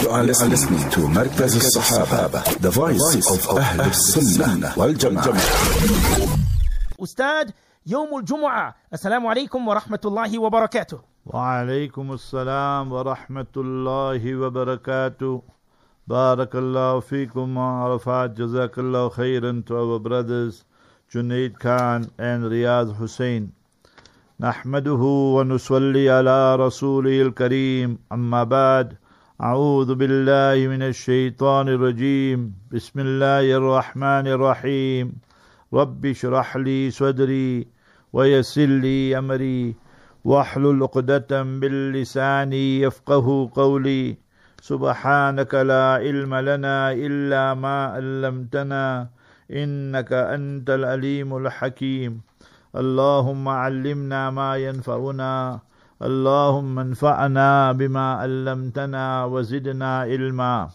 You are listening to Markaz al-Sahaba, the voice of Ahl al-Sunnah wal-Jama'ah. أستاذ يوم الجمعة، السلام عليكم ورحمة الله وبركاته. وعليكم السلام ورحمة الله وبركاته. Barakallahu feekum Arafat. Jazakallahu khairan to our brothers Junaid Khan and Riyaz Hussain. Nahmaduhu wa nusalli ala rasulihil kareem. Amma ba'd. A'udhu billahi minash shaitanir rajim. Bismillahir rahmanir rahim. Rabbi shrah li sadri wa yassir li amri wahlul 'uqdatam bil lisani yafqahu qawli. سبحانك لا علم لنا إلا ما علمتنا إنك أنت العليم الحكيم. اللهم علمنا ما ينفعنا اللهم انفعنا بما علمتنا وزدنا علما.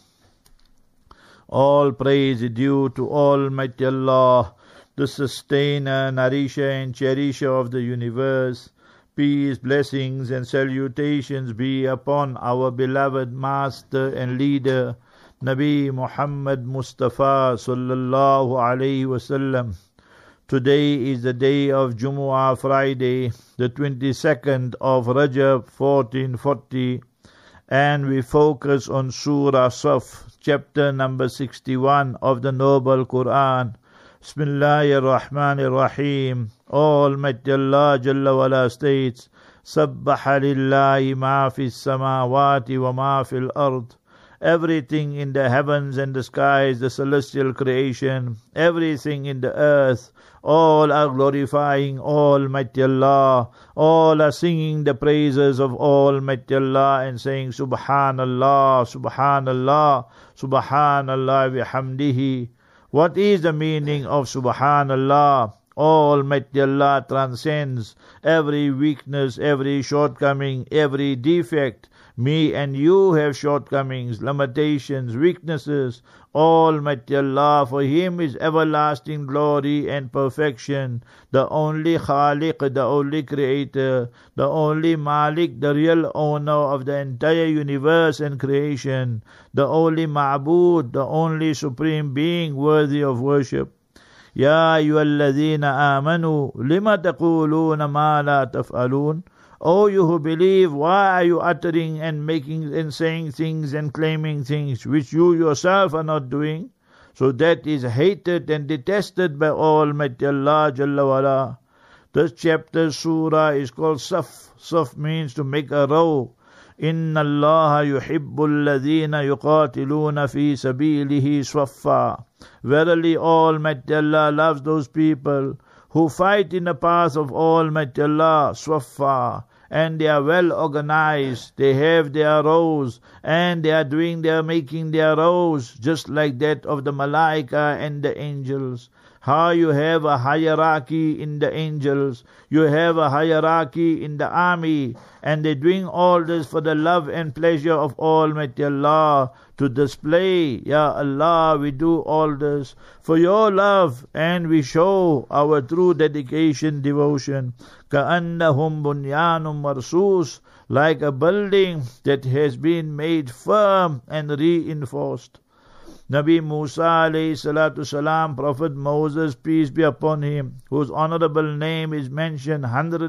All praise is due to Almighty Allah, the sustainer, nourisher and cherisher of the universe. Peace, blessings and salutations be upon our beloved master and leader, Nabi Muhammad Mustafa sallallahu alayhi wasallam. Today is the day of Jumu'ah, Friday, the 22nd of Rajab 1440, and we focus on Surah Saf, chapter number 61 of the Noble Quran. Bismillahir Rahmanir Rahim. Almighty Allah Jalla wala states, Sabbaha lillahi ma fis samawati wa ma fil ard. Everything in the heavens and the skies, the celestial creation, everything in the earth, all are glorifying Almighty Allah. All are singing the praises of Almighty Allah and saying Subhanallah, Subhanallah, Subhanallah bihamdihi. What is the meaning of Subhanallah? Almighty Allah transcends every weakness, every shortcoming, every defect. Me and you have shortcomings, limitations, weaknesses. Almighty Allah, for Him is everlasting glory and perfection. The only Khaliq, the only Creator, the only Malik, the real owner of the entire universe and creation. The only Ma'bud, the only Supreme Being worthy of worship. Ya ayyuhalladhina amanu lima taquluna ma la taf'alun. O you who believe, why are you uttering and making and saying things and claiming things which you yourself are not doing? So that is hated and detested by Almighty Allah Jalla wala. This chapter surah is called Saf. Saf means to make a row. Inna Allah yuhibbul ladhina yuqatiluna fi sabilihi swaffa. Verily Almighty Allah loves those people who fight in the path of Almighty Allah swaffa, and they are well organized. They have their rows and they are making their rows just like that of the malaika and the angels. How you have a hierarchy in the angels, you have a hierarchy in the army, and they're doing all this for the love and pleasure of Almighty Allah, to display, Ya Allah, we do all this for your love, and we show our true dedication, devotion. كَأَنَّهُمْ بُنْيَانٌ مَرْصُوصٌ, like a building that has been made firm and reinforced. Nabi Musa alayhi salatu salam, Prophet Moses, peace be upon him, whose honorable name is mentioned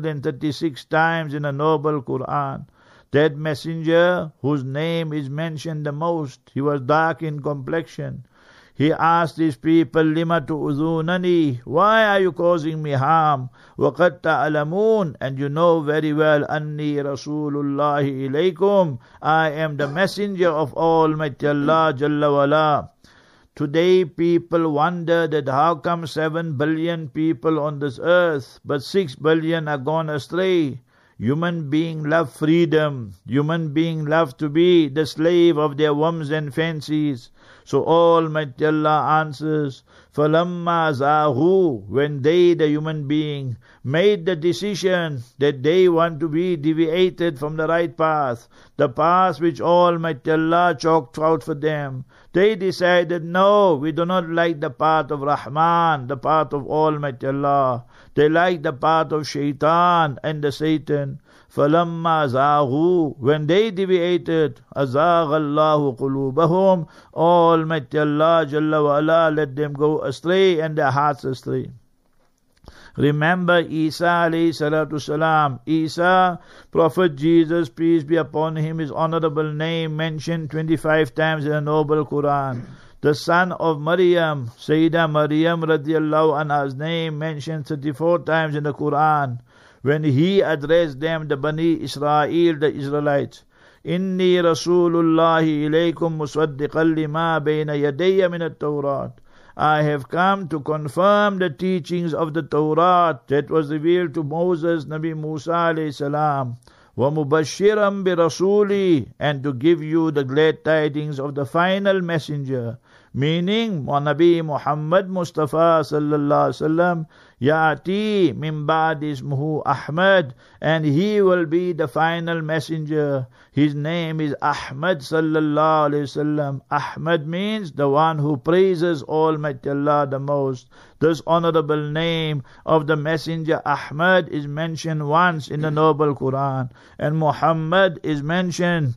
136 times in the Noble Quran. That messenger whose name is mentioned the most, he was dark in complexion. He asked his people, Lima tu'udhunani, why are you causing me harm? وَقَدْ تَعْلَمُونَ, and you know very well, Anni Rasulullahi ilaykum, I am the messenger of Almighty Allah Jalla wala. Today people wonder that how come 7 billion people on this earth, but 6 billion are gone astray. Human beings love freedom. Human beings love to be the slave of their whims and fancies. So Almighty Allah answers, فَلَمَّا زَاغُوا, when they, the human being, made the decision that they want to be deviated from the right path, the path which Almighty Allah chalked out for them, they decided, no, we do not like the path of Rahman, the path of Almighty Allah. They like the path of Shaitan and the Satan. فَلَمَّا زَاغُوا, when they deviated, أَزَاغَ اللَّهُ قُلُوبَهُمْ, Almighty Allah Jalla wa Ala let them go astray and their hearts astray. Remember Isa alayhi salatu salam. Isa, Prophet Jesus, peace be upon him, his honorable name mentioned 25 times in the Noble Quran. The son of Maryam, Sayyidah Maryam radiallahu anha's name mentioned 34 times in the Quran. When he addressed them, the Bani Israel, the Israelites, Inni Rasulullahi ilaykum musaddiqan lima bayna yadayya min at-Tawrat. I have come to confirm the teachings of the Torah that was revealed to Moses, Nabi Musa alayhi salam. وَمُبَشِّرًا بِرَسُولِي, and to give you the glad tidings of the final messenger, meaning Nabi Muhammad Mustafa sallallahu alaihi wasallam, Ya'ati min ba'd ismuhu Ahmad, and he will be the final messenger. His name is Ahmad sallallahu alaihi wasallam. Ahmad means the one who praises Almighty Allah the most. This honorable name of the messenger Ahmad is mentioned once in the Noble Quran, and Muhammad is mentioned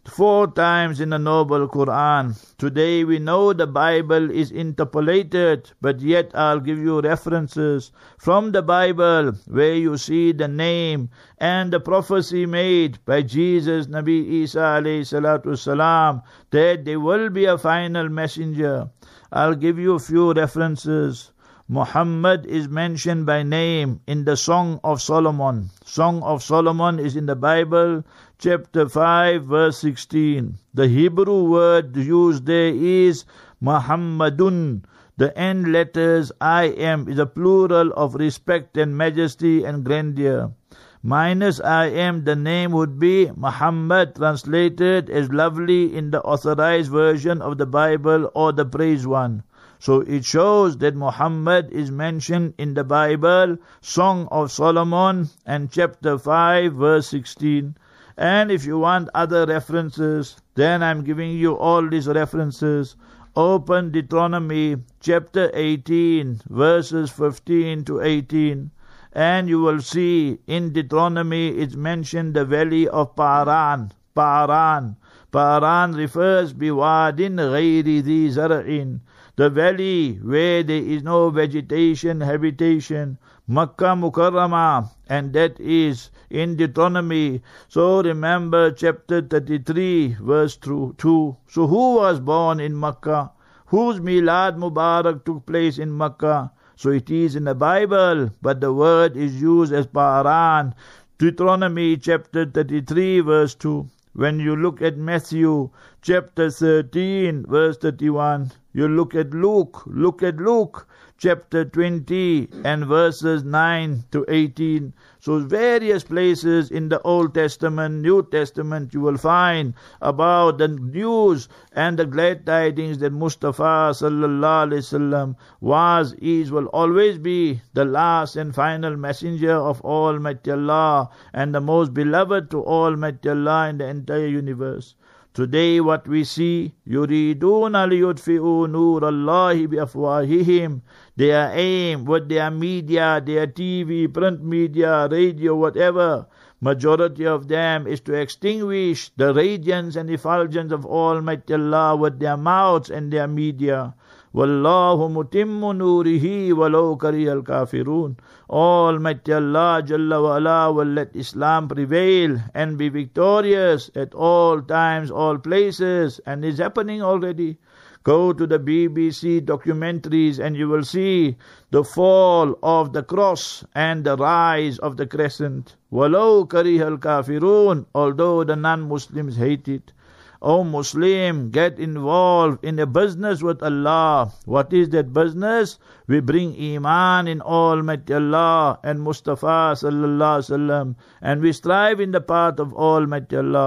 4 times in the Noble Quran. Today we know the Bible is interpolated, but yet I'll give you references from the Bible where you see the name and the prophecy made by Jesus, Nabi Isa alayhi salatu salam, that there will be a final messenger. I'll give you a few references. Muhammad is mentioned by name in the Song of Solomon. Song of Solomon is in the Bible, chapter 5, verse 16. The Hebrew word used there is Muhammadun. The end letters I am is a plural of respect and majesty and grandeur. Minus I am, the name would be Muhammad, translated as lovely in the authorized version of the Bible or the praised one. So it shows that Muhammad is mentioned in the Bible, Song of Solomon, and chapter 5, verse 16. And if you want other references, then I'm giving you all these references. Open Deuteronomy, chapter 18, verses 15 to 18. And you will see in Deuteronomy it's mentioned the valley of Paran. Paran. Paran refers biwadin ghayri dhi zar'in. The valley where there is no vegetation, habitation, Makkah Mukarramah, and that is in Deuteronomy. So remember chapter 33, verse 2. So who was born in Makkah? Whose Milad Mubarak took place in Makkah? So it is in the Bible, but the word is used as Paran. Deuteronomy chapter 33, verse 2. When you look at Matthew chapter 13, verse 31, you look at Luke chapter 20 and verses 9 to 18. So various places in the Old Testament, New Testament, you will find about the news and the glad tidings that Mustafa sallallahu alaihi wasallam will always be the last and final messenger of Almighty Allah and the most beloved to Almighty Allah in the entire universe. Today what we see, يُرِيدُونَ لِيُطْفِئُوا نُورَ اللَّهِ بِأَفْوَاهِهِمْ. Their aim with their media, their TV, print media, radio, whatever, majority of them is to extinguish the radiance and effulgence of Almighty Allah with their mouths and their media. وَاللَّهُ مُتِمُّ نُورِهِ وَلَوْ كَرِهَ الْكَافِرُونَ. Almighty Allah Jalla wa Ala will let Islam prevail and be victorious at all times, all places, and is happening already. Go to the BBC documentaries and you will see the fall of the cross and the rise of the crescent. وَلَوْ كَرِهَ الْكَافِرُونَ. Although the non-Muslims hate it. O Muslim, get involved in a business with Allah. What is that business? We bring Iman in Almighty Allah and Mustafa sallallahu alaihi wasallam, and we strive in the path of Almighty Allah.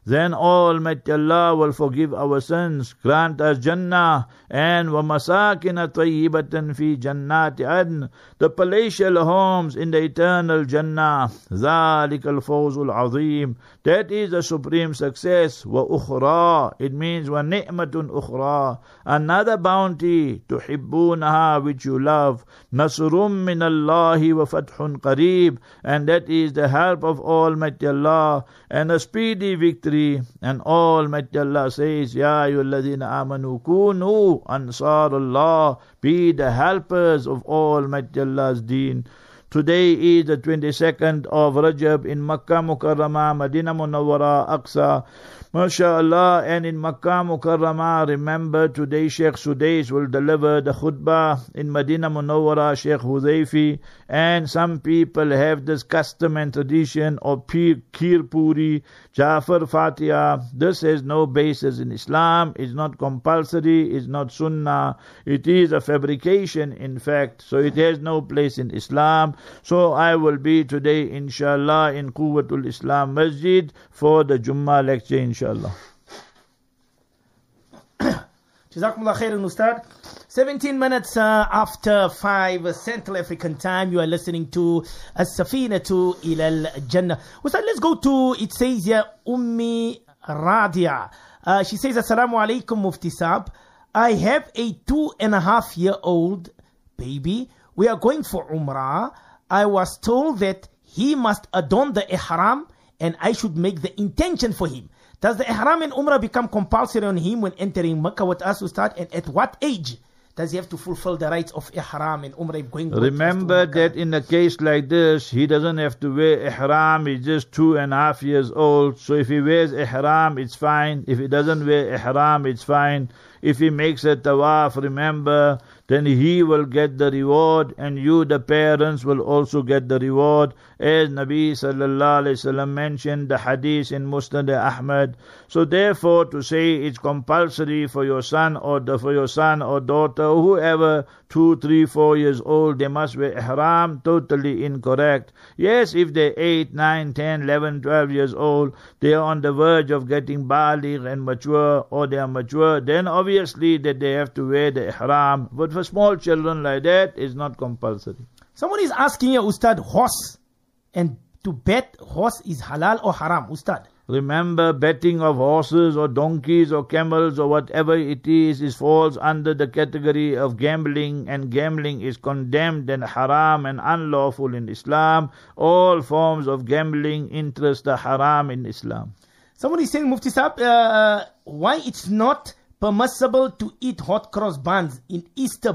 then Almighty Allah will forgive our sins, grant us Jannah, and وَمَسَاكِنَ طَيِّبَةً فِي جَنَّاتِ عَدْنٍ, the palatial homes in the eternal Jannah. ذَلِكَ الْفَوْزُ الْعَظِيمُ, that is the supreme success. وَأُخْرَى, it means وَنِعْمَةٌ أُخْرَى, another bounty, تُحِبُّونَهَا, which you love. نَصْرٌ مِّنَ اللَّهِ وَفَتْحٌ قَرِيبٌ, and that is the help of Almighty Allah and a speedy victory. And Almighty Allah says, Ya ayyuhalladhina amanu kunu ansarullah, be the helpers of Almighty Allah's deen. Today is the 22nd of Rajab in Makkah Mukarramah, Madinah Munawwara, Aqsa. MashaAllah, and in Makkah Mukarramah, remember today Sheikh Sudais will deliver the khutbah. In Madinah Munawwara, Sheikh Hudayfi. And some people have this custom and tradition of Kheer Puri, Jafar Fatiha. This has no basis in Islam. It's not compulsory. It's not sunnah. It is a fabrication, in fact. So it has no place in Islam. So I will be today, inshallah, in Quwwatul Islam Masjid for the Jummah lecture, inshallah. Jazakumullah khairan, Ustad. 17 minutes after 5 Central African time, you are listening to As-Safinatu Ilal Jannah. Ustad, let's go to, it says here, Ummi Radia. She says, Assalamu alaikum Mufti Saab. I have a 2.5-year-old baby. We are going for Umrah. I was told that he must adorn the ihram and I should make the intention for him. Does the ihram and Umrah become compulsory on him when entering Makkah with us, Ustad? And at what age does he have to fulfill the rights of ihram and Umrah going? Remember that in a case like this, he doesn't have to wear ihram. He's just 2.5 years old. So if he wears ihram, it's fine. If he doesn't wear ihram, it's fine. If he makes a tawaf, remember, then he will get the reward, and you, the parents, will also get the reward. As Nabi sallallahu alaihi wasallam mentioned the hadith in Musnad Ahmad. So therefore, to say it's compulsory for your son or daughter, whoever, 2, 3, 4 years old, they must wear ihram, totally incorrect. Yes, if they're 8, 9, 10, 11, 12 years old, they are on the verge of getting baligh and mature, or they are mature, then obviously that they have to wear the ihram. But for small children like that, it's not compulsory. Someone is asking you, Ustad, horse, and to bet horse is halal or haram, Ustad? Remember, betting of horses or donkeys or camels or whatever it is falls under the category of gambling, and gambling is condemned and haram and unlawful in Islam. All forms of gambling interest are haram in Islam. Someone is saying, Mufti Sahab, why it's not permissible to eat hot cross buns in Easter,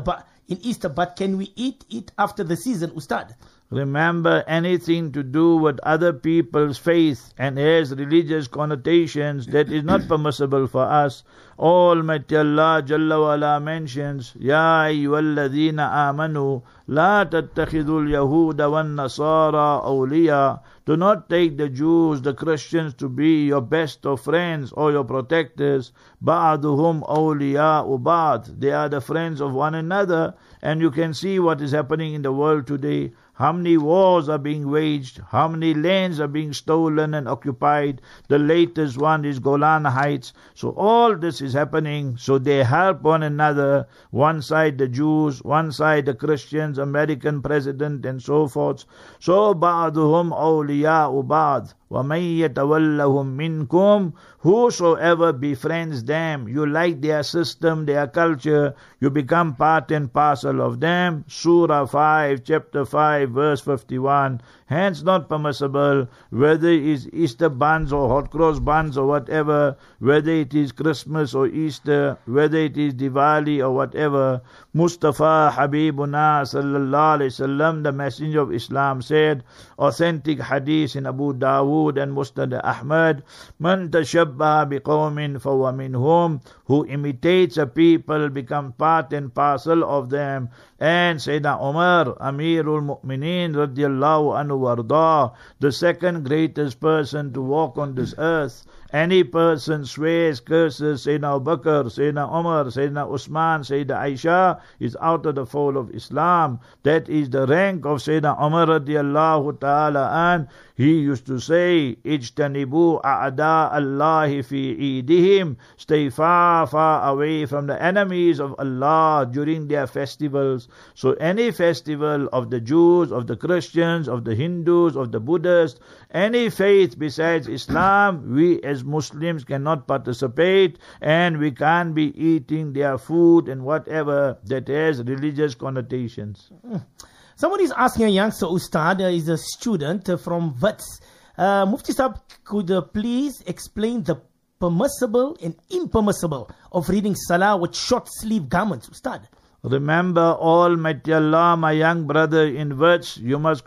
but can we eat it after the season, Ustad? Remember, anything to do with other people's faith and has religious connotations, that is not permissible for us. Almighty Allah Jalla wa Ala mentions, Ya ayyuhalladhina amanu, la tattakhidul yahuda wan nasara awliya. Do not take the Jews, the Christians to be your best of friends or your protectors. Ba'aduhum awliya'u ba'd. They are the friends of one another. And you can see what is happening in the world today. How many wars are being waged? How many lands are being stolen and occupied? The latest one is Golan Heights. So all this is happening. So they help one another. One side the Jews, one side the Christians, American president and so forth. So ba'duhum awliya'u ba'd. وَمَن يَتَوَلَّهُم مِّنكُمْ, whosoever befriends them, you like their system, their culture, you become part and parcel of them. Surah 5, chapter 5, verse 51. Hence not permissible, whether it is Easter buns or hot cross buns or whatever, whether it is Christmas or Easter, whether it is Diwali or whatever. Mustafa Habibuna sallallahu alayhi wasallam, the messenger of Islam, said, authentic hadith in Abu Dawood and Musnad Ahmad, Man tashabbaha biqawmin fahuwa minhum, who imitates a people becomes part and parcel of them. And Sayyidina Umar, Amirul Mu'mineen radiyallahu anhu warda, the second greatest person to walk on this earth. Any person swears, curses Sayyidina Abu Bakr, Sayyidina Umar, Sayyidina Usman, Sayyidina Aisha, is out of the fold of Islam. That is the rank of Sayyidina Umar radiyallahu ta'ala an. He used to say, Ijtanibu a'da Allahi fi eidihim, stay far, far away from the enemies of Allah during their festivals. So any festival of the Jews, of the Christians, of the Hindus, of the Buddhists, any faith besides Islam, we as Muslims cannot participate, and we can't be eating their food and whatever that has religious connotations. Somebody is asking a youngster, Ustad, is a student from Wits. Mufti Sahib, could please explain the permissible and impermissible of reading Salah with short sleeve garments, Ustad? Remember, Almighty Allah, my young brother in Wits, you must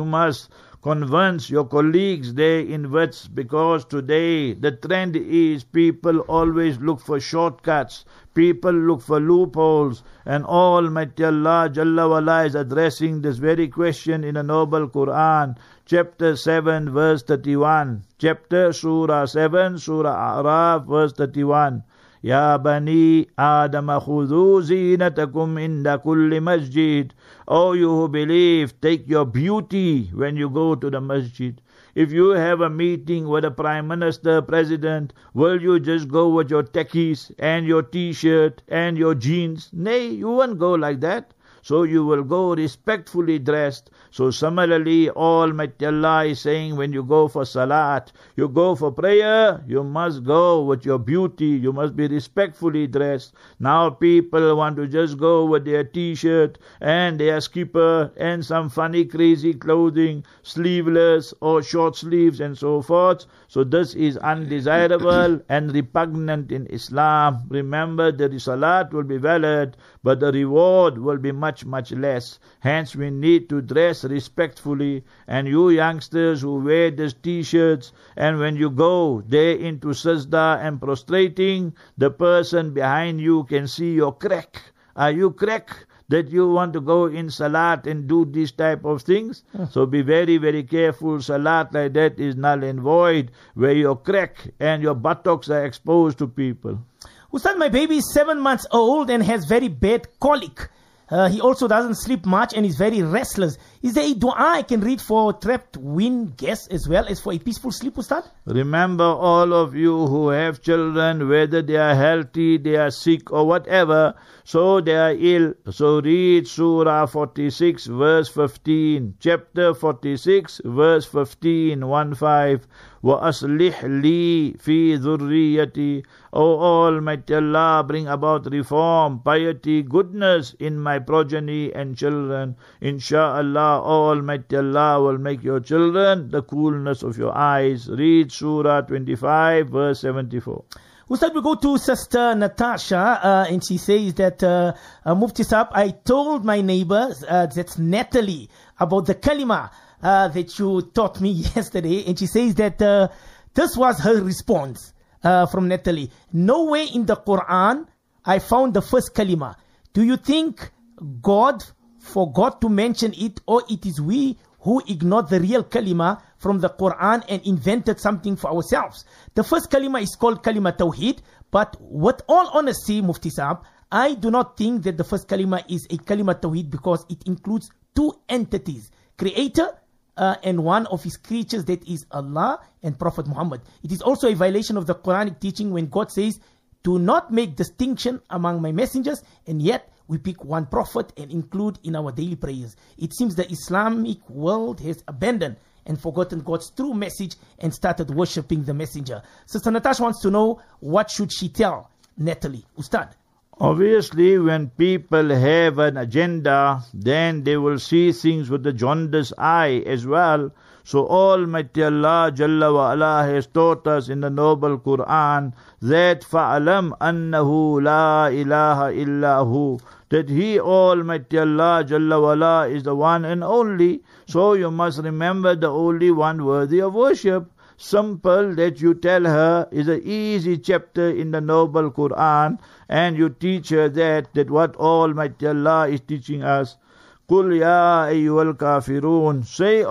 convince your colleagues there in Wits, because today the trend is people always look for shortcuts, people look for loopholes, and Almighty Allah Jalla wala is addressing this very question in the noble Quran, chapter 7 verse 31, Surah 7, Surah A'raf verse 31. Ya bani Adam khudhu zinatakum inda kulli masjid. O you who believe, take your beauty when you go to the masjid. If you have a meeting with a prime minister, president, will you just go with your techies and your t-shirt and your jeans? Nay, you won't go like that. So you will go respectfully dressed. So similarly, Almighty Allah is saying, when you go for salat, you go for prayer, you must go with your beauty, you must be respectfully dressed. Now people want to just go with their t-shirt and their skipper and some funny crazy clothing, sleeveless or short sleeves and so forth. So this is undesirable and repugnant in Islam. Remember, the salat will be valid, but the reward will be much less. Hence we need to dress respectfully. And you youngsters who wear these t-shirts, and when you go there into sajda and prostrating, the person behind you can see your crack. Are you crack that you want to go in salat and do these type of things? So be very, very careful. Salat like that is null and void, where your crack and your buttocks are exposed to people. Ustad, my baby is 7 months old and has very bad colic. He also doesn't sleep much and is very restless. Is there a dua I can read for trapped wind guests as well as for a peaceful sleep, Ustad? Remember, all of you who have children, whether they are healthy, they are sick or whatever, so they are ill, so read Surah 46 verse 15, chapter 46 verse 15, 1-5. وَأَصْلِحْ لِي فِي ذُرِّيَّتِي. O Almighty Allah, bring about reform, piety, goodness in my progeny and children. Insha'Allah, Almighty Allah will make your children the coolness of your eyes. Read Surah 25 verse 74. Ustad, we go to Sister Natasha, and she says that, Mufti Sahib, I told my neighbors, that's Natalie, about the kalima that you taught me yesterday, and she says that this was her response from Natalie. Nowhere in the Quran I found the first kalima. Do you think God forgot to mention it, or it is we who ignored the real kalima from the Quran and invented something for ourselves? The first kalima is called kalima tawheed, but with all honesty, Mufti Sahib, I do not think that the first kalima is a kalima tawheed, because it includes two entities, creator and one of his creatures, that is Allah and Prophet Muhammad. It is also a violation of the Quranic teaching when God says, do not make distinction among my messengers, and yet we pick one prophet and include in our daily prayers. It seems the Islamic world has abandoned and forgotten God's true message and started worshipping the messenger. Sister Natasha wants to know, what should she tell Natalie? Ustad. Obviously, when people have an agenda, then they will see things with the jaundiced eye as well. So Almighty Allah Jalla wa Ala has taught us in the noble Quran that فَعَلَمْ أَنَّهُ لَا إِلَهَ إِلَّا هُ, that He, Almighty Allah Jalla wa Ala, is the one and only. So you must remember the only one worthy of worship. Simple that you tell her is an easy chapter in the noble Quran, and you teach her that what Almighty Allah is teaching us. Qul ya ayyuhal kafirun.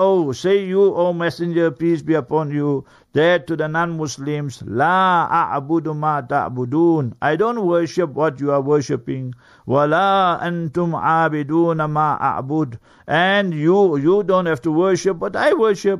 Say you, O Messenger, peace be upon you, that to the non-Muslims, La a'budu ma ta'budun. I don't worship what you are worshipping. Wala antum a'biduna ma a'bud. And you don't have to worship what I worship.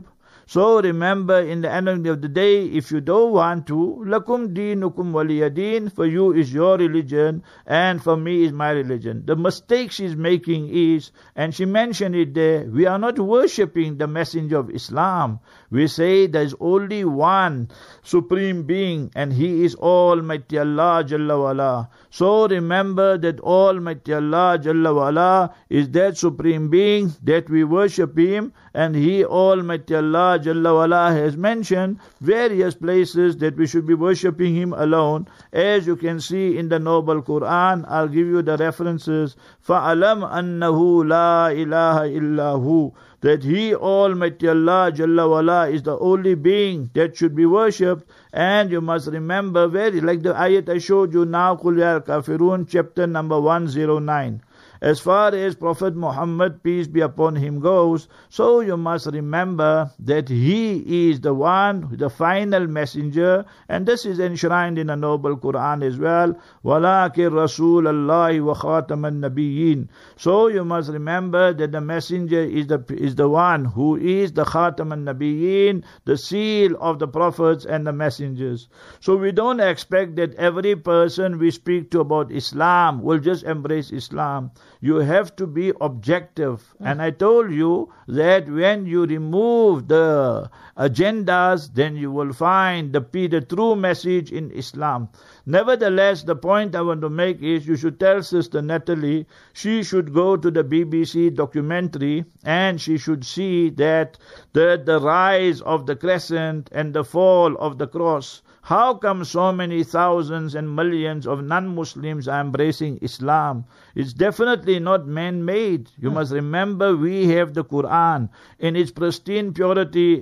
So remember, in the end of the day, if you don't want to, lakum deenukum waliyadeen, for you is your religion and for me is my religion. The mistake she's making is, and she mentioned it there, we are not worshipping the messenger of Islam. We say there is only one supreme being and he is Almighty Allah Jalla wa'ala. So remember that Almighty Allah Jalla wa'ala is that supreme being that we worship him, and he, Almighty Allah Jalla wa'ala, has mentioned various places that we should be worshipping him alone. As you can see in the Noble Quran, I'll give you the references. فَأَلَمْ أَنَّهُ لَا إِلَهَ إِلَّا هُ, that he, Almighty Allah Jalla wa'ala, is the only being that should be worshipped. And you must remember, very like the ayat I showed you now, Qul Ya Kafirun, chapter number 109. As far as Prophet Muhammad, peace be upon him, goes, so you must remember that he is the one, the final messenger, and this is enshrined in the Noble Quran as well. وَلَكِنْ رَسُولَ اللَّهِ وَخَاتَمَ النَّبِيِّينَ. So you must remember that the messenger is the one who is the Khatam al-Nabiyyin, the seal of the prophets and the messengers. So we don't expect that every person we speak to about Islam will just embrace Islam. You have to be objective. And I told you that when you remove the agendas, then you will find the true message in Islam. Nevertheless, the point I want to make is you should tell Sister Natalie she should go to the BBC documentary and she should see that the rise of the crescent and the fall of the cross. How come so many thousands and millions of non-Muslims are embracing Islam? It's definitely not man-made. You must remember we have the Quran in its pristine purity,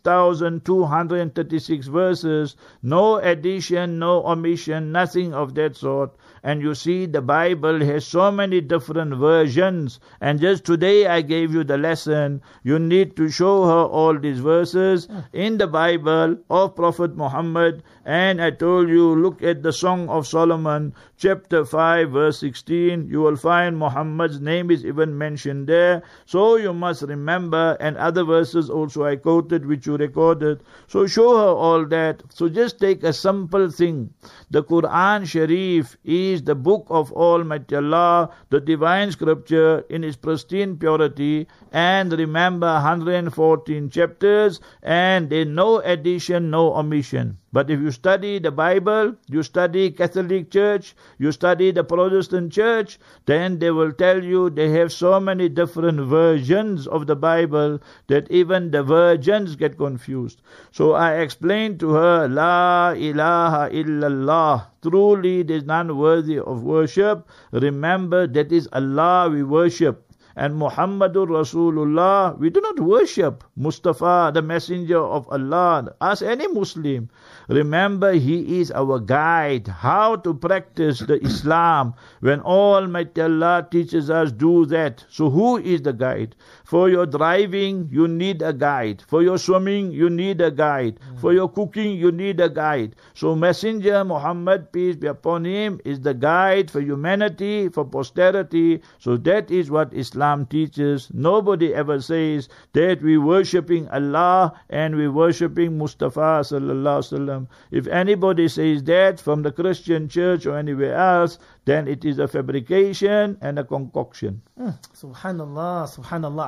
6,236 verses, no addition, no omission, nothing of that sort. And you see the Bible has so many different versions. And just today I gave you the lesson. You need to show her all these verses in the Bible of Prophet Muhammad. And I told you, look at the Song of Solomon, chapter 5, verse 16. You will find Muhammad's name is even mentioned there. So you must remember, and other verses also I quoted, which you recorded. So show her all that. So just take a simple thing. The Quran Sharif is the book of Almighty Allah, the divine scripture in its pristine purity. And remember, 114 chapters, and there's no addition, no omission. But if you study the Bible, you study Catholic Church, you study the Protestant Church, then they will tell you they have so many different versions of the Bible that even the virgins get confused. So I explained to her, La ilaha illallah. Truly there is none worthy of worship. Remember, that is Allah we worship. And Muhammadur Rasulullah, we do not worship Mustafa, the messenger of Allah. Ask any Muslim. Remember, he is our guide. How to practice the Islam when Almighty Allah teaches us do that. So who is the guide? For your driving, you need a guide. For your swimming, you need a guide. For your cooking, you need a guide. So Messenger Muhammad, peace be upon him, is the guide for humanity, for posterity. So that is what Islam teaches. Nobody ever says that we worshipping Allah and we worshipping Mustafa sallallahu alaihi wasallam. If anybody says that from the Christian church or anywhere else, then it is a fabrication and a concoction. Subhanallah, subhanallah.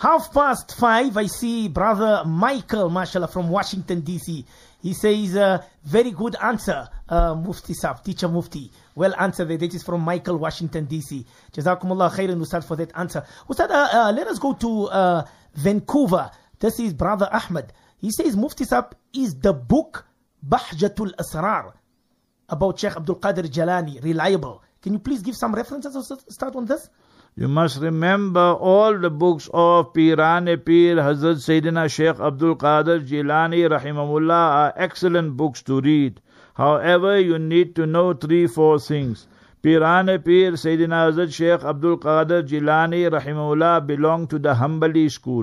5:30, I see Brother Michael, mashallah, from Washington, D.C. He says, very good answer, Mufti Saf, Teacher Mufti. Well answered. That is from Michael, Washington, D.C. Jazakumullah khairan, Ustad, for that answer. Ustad, let us go to Vancouver. This is Brother Ahmed. He says, Mufti Saf is the book Bahjatul Asrar about Sheikh Abdul Qadir Jalani reliable? Can you please give some references or start on this? You must remember all the books of Pirane Pir Hazrat Sayyidina Sheikh Abdul Qadir Jilani Rahimahullah are excellent books to read. However, you need to know 3-4 things. Pirane Pir Sayyidina Hazrat Sheikh Abdul Qadir Jilani Rahimahullah belonged to the Hanbali school.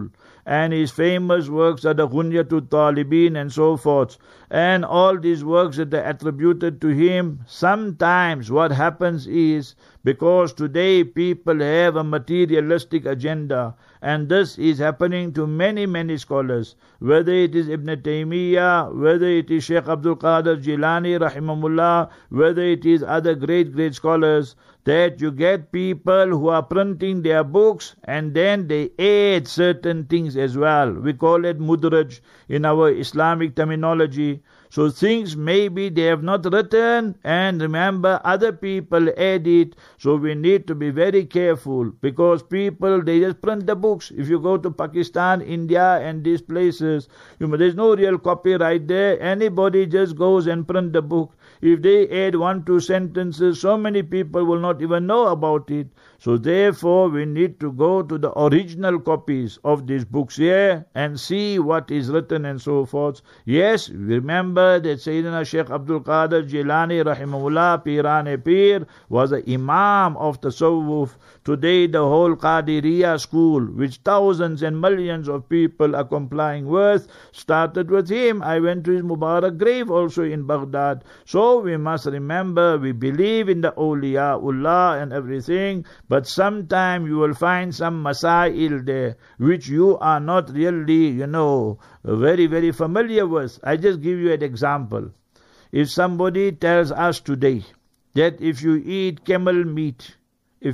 and his famous works are the Ghunyatul Talibin and so forth. And all these works that are attributed to him, sometimes what happens is, because today people have a materialistic agenda, and this is happening to many, many scholars, whether it is Ibn Taymiyyah, whether it is Sheikh Abdul Qadir Jilani rahimahullah, whether it is other great, great scholars, that you get people who are printing their books and then they add certain things as well. We call it mudraj in our Islamic terminology. So things maybe they have not written, and remember other people add it. So we need to be very careful, because people, they just print the books. If you go to Pakistan, India and these places, there's no real copyright there. Anybody just goes and print the book. If they add 1-2 sentences, so many people will not even know about it. So therefore we need to go to the original copies of these books here and see what is written and so forth. Yes, remember that Sayyidina Sheikh Abdul Qadir Jilani rahimahullah, Pirane Pir, was the Imam of Tasawwuf. Today the whole Qadiriyah school, which thousands and millions of people are complying with, started with him. I went to his Mubarak grave also in Baghdad. So we must remember, we believe in the awliyaullah and everything, but sometime you will find some masail there which you are not really, very, very familiar with. I just give you an example. If somebody tells us today that if you eat camel meat, your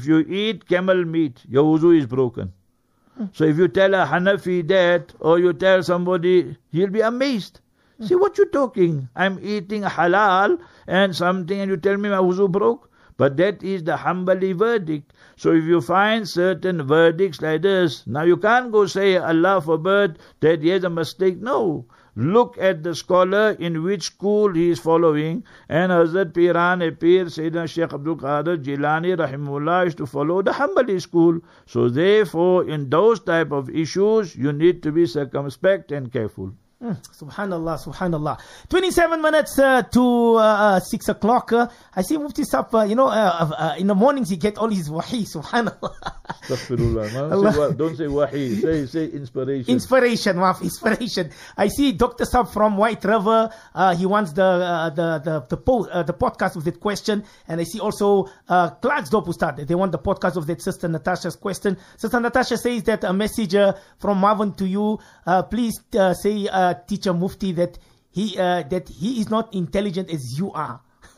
wuzu is broken. So if you tell a Hanafi that, or you tell somebody, he'll be amazed. See what you're talking. I'm eating halal and something, and you tell me my wuzu broke. But that is the Hanbali verdict. So if you find certain verdicts like this, now you can't go say, Allah forbid, that he has a mistake. No. Look at the scholar in which school he is following. And Hazrat Pirane Pir, Sayyidina Sheikh Abdul Qadir Jilani rahimahullah, is to follow the Hanbali school. So therefore, in those type of issues, you need to be circumspect and careful. Subhanallah, subhanallah. 27 minutes to 6 o'clock. I see Mufti Saf, in the mornings he get all his wahi, subhanallah. Astaghfirullah. Don't say wahi, say inspiration. Inspiration. I see Dr. Saf from White River. He wants the podcast of that question. And I see also Clarksdorp Ustad. They want the podcast of that Sister Natasha's question. Sister Natasha says that a message from Marvin to you. Please say, Teacher Mufti, that he is not intelligent as you are.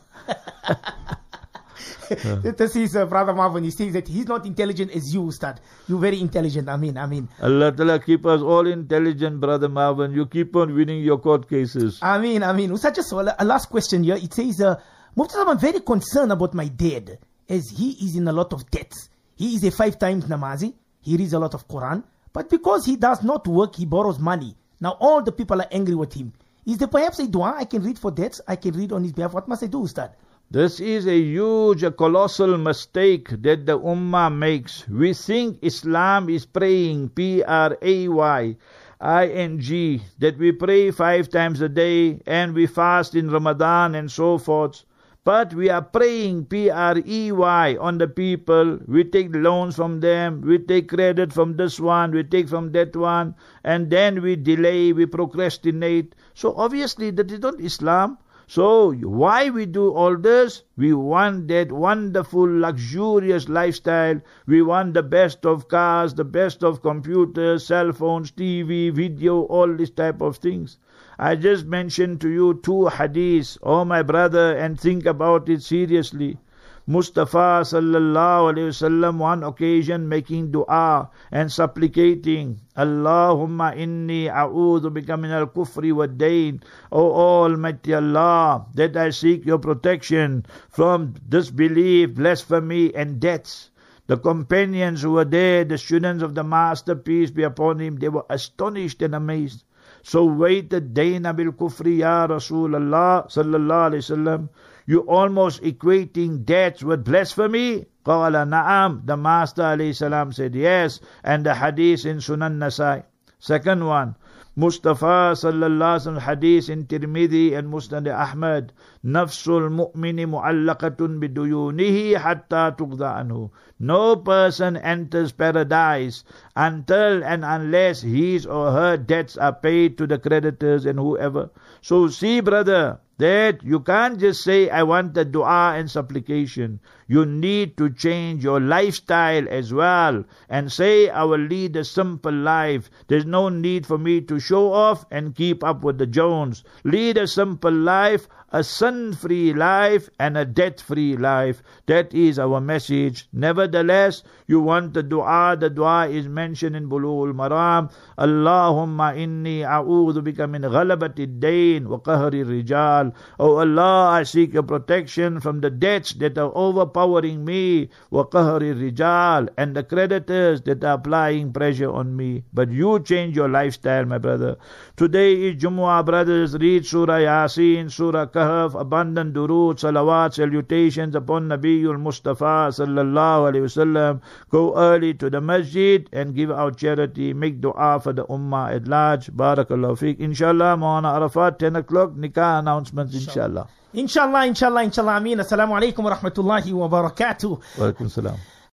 This is Brother Marvin. He says that he's not intelligent as you, Ustad. You're very intelligent. Ameen. Allah Ta'ala keep us all intelligent, Brother Marvin. You keep on winning your court cases. Ameen. Ustad, just a last question here. It says, Mufti, I'm very concerned about my dad, as he is in a lot of debts. He is a 5 times namazi. He reads a lot of Quran. But because he does not work, he borrows money. Now all the people are angry with him. Is there perhaps a dua I can read for debts? I can read on his behalf. What must I do, Ustad? This is a colossal mistake that the Ummah makes. We think Islam is praying, praying, that we pray 5 times a day and we fast in Ramadan and so forth. But we are praying, prey, on the people. We take loans from them, we take credit from this one, we take from that one, and then we delay, we procrastinate. So obviously that is not Islam. So why we do all this? We want that wonderful, luxurious lifestyle. We want the best of cars, the best of computers, cell phones, TV, video, all these type of things. I just mentioned to you 2 hadiths, oh my brother, and think about it seriously. Mustafa sallallahu alayhi wasallam, one occasion making dua and supplicating, Allahumma inni a'udhu bika min al-kufri wa dain. O Almighty Allah, that I seek your protection from disbelief, blasphemy and debts. The companions who were there, the students of the Master, peace be upon him, they were astonished and amazed. So waited dayna bil kufri ya Rasulullah sallallahu alayhi wasallam. You almost equating debts with blasphemy? Qala na'am. The Master alayhi salam said yes. And the hadith in Sunan Nasai. Second one, Mustafa sallallahu alaihi wasallam hadith in Tirmidhi and Musnad Ahmad. Nafsul mu'mini mu'allaqatun biduyunihi hatta tuqda anhu. No person enters paradise until and unless his or her debts are paid to the creditors and whoever. So see, brother, that you can't just say, I want the dua and supplication. You need to change your lifestyle as well and say, I will lead a simple life. There's no need for me to show off and keep up with the Jones. Lead a simple life, a sin-free life and a debt-free life. That is our message. Nevertheless, you want the dua is mentioned in Bulughul Maram. Allahumma inni a'udhu bika min ghalabati dain wa qahri rijal. Oh Allah, I seek your protection from the debts that are overpowering me, wa qahri rijal, and the creditors that are applying pressure on me. But you change your lifestyle, my brother. Today is Jumu'ah, brothers. Read Surah Yasin, Surah Kahf, abundant durood, salawat, salutations upon Nabiul Mustafa sallallahu alayhi wasallam. Go early to the masjid and give out charity. Make dua for the ummah at large. Barakallahu feek. Inshallah, Maulana Arafat, 10 o'clock, nikah announcements, inshallah. Inshallah, inshallah, inshallah. Ameen. Assalamu alaikum wa rahmatullahi wa barakatuh. Wa alaikum salam.